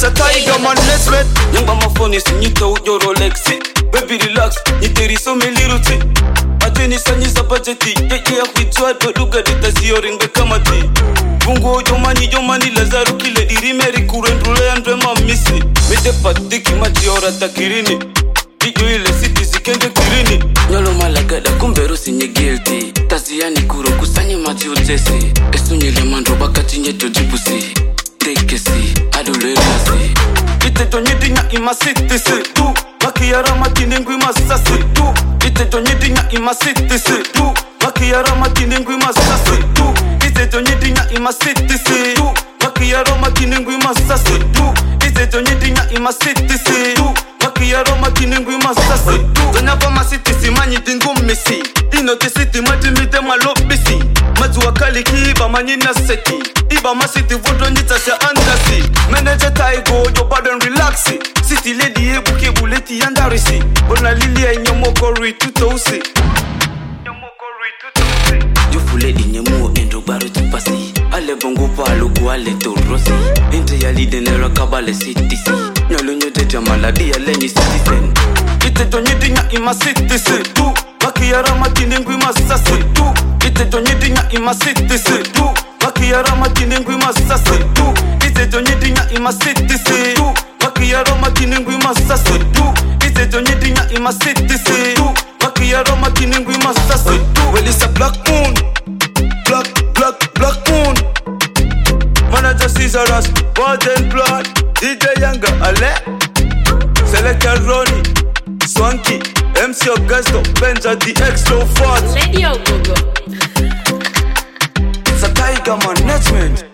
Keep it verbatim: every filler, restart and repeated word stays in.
a tiger management. Nyamba mafoni sinyita ujo Rolex. Baby relax, niteri so me little tea. Ateni sanyiza budgeti, yeke ya kuitwa doduga ditaziyo ringe kama ti. Bungo jomani jomani lazaru kile dirimeri kurendule andre mamisi. Mede patiki majiora takirini. Ijo ile city sikende kirini. Nyolo malagada kumbero sinye guilty. Taziani kuro kusanye mati utesi. Esunyele mandro bakati nyeto jibusi. Tekesi, adole kasi. Ite tonyidi nya ima city si tu. Maki yara mati ningwi masasi tu. Ite tonyidi nya ima city si tu. Maki yara mati ningwi masasi tu. Ite tonyidi nya ima city si tu. Maki yara mati ningwi masasi tu. Ite tonyidi nya ima city si tu. Maki yara mati ningwi masasi tu. Zanya pa ma city si manyi dingu misi. Ino te city mati mite malopisi. Mazu wakali ki iba manyi na seki. Iba ma city vodo nita se andasi. Manager taigo yo baden relaxi. City lady ebu kebu leti yandarisi. Bona lili ya nyomoko rui tutousi. Nyomoko rui tutousi. Yufu lady nyemu endo baro tupasi. Ale bongo palo kuale torosi. Inte ya lide nera kabale city si. Nyolo nyote jamaladi ya lenyi citizen. Ite tonyidi nya ima city si tu. Maki yara mati ningwi masasi tu. Ite tonyidi nya ima city si tu. Maki yara mati ningwi masasi tu. Ite tonyidi nya ima city si tu. Maki yara mati ningwi masasi tu. Ite tonyidi nya ima city si tu. Maki yara mati ningwi masasi tu. Well, it's a black moon. Black, black, black moon. Manager Caesar us, blood and blood. D J Younger, Ale. Selector Ronnie, Swanky, M C Augusto, Benja, the Extra Fort. Radio Google. It's a tiger management.